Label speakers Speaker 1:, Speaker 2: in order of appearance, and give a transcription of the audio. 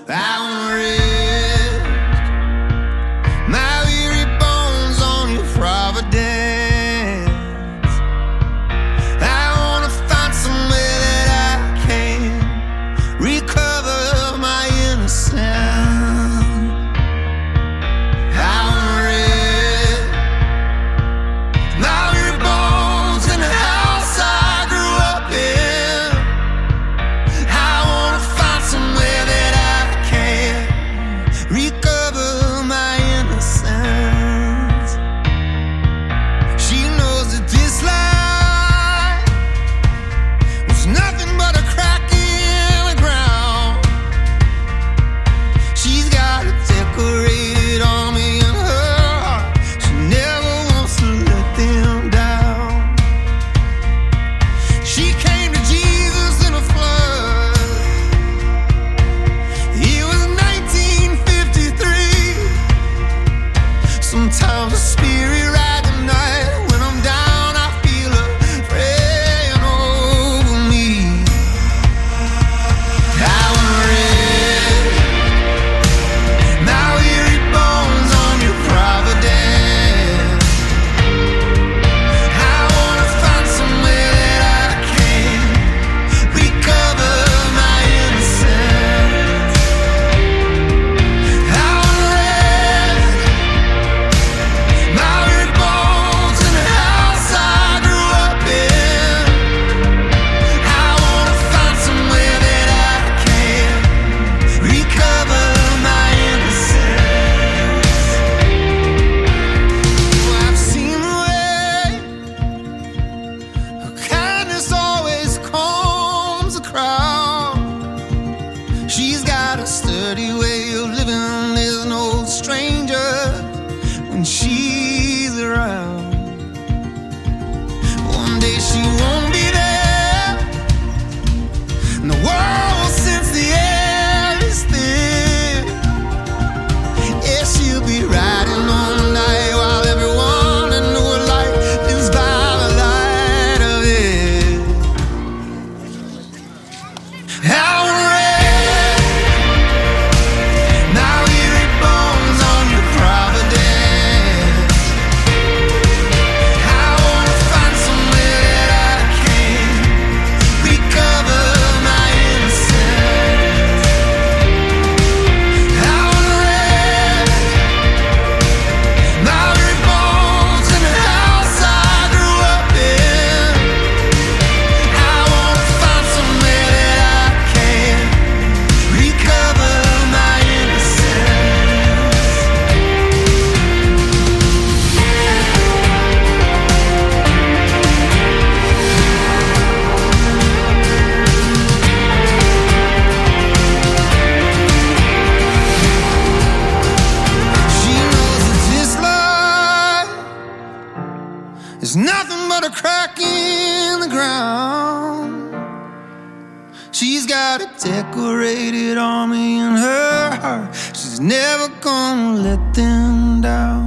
Speaker 1: I wanna rest my weary bones on your providence. I wanna find somewhere that I can recover my innocence. I wanna rest my weary bones in the house I grew up in. I wanna find somewhere that I can recover my innocence. She knows that this life was nothing but a crack in the ground. She's got a decorated army in her heart. She never wants to let them down. She came to Jesus in a flood. It was 1953. Sometimes the spirit ride the night. When I'm down, I feel her praying over me. I wanna rest my weary bones on your providence. I wanna find somewhere that I can recover my innocence. I wanna rest my weary bones in the house I grew up in. I wanna find somewhere that I can recover my innocence. Oh, I've seen the way her kindness always calms the crowd. She's got a sturdy way of living. There's no stranger when she's around. One day she won't be there, and the world will sense the air is thin. Yeah, she'll be riding on the night while everyone in her life lives by the light of it. I wanna rest my weary bones on your providence. I wanna find somewhere that I can recover my innocence. I wanna rest my weary bones in the house I grew up in. I wanna find somewhere that I can recover my innocence. She knows that this life is nothing but a crack in the ground. She's got a decorated army in her heart. She's never gonna let them down.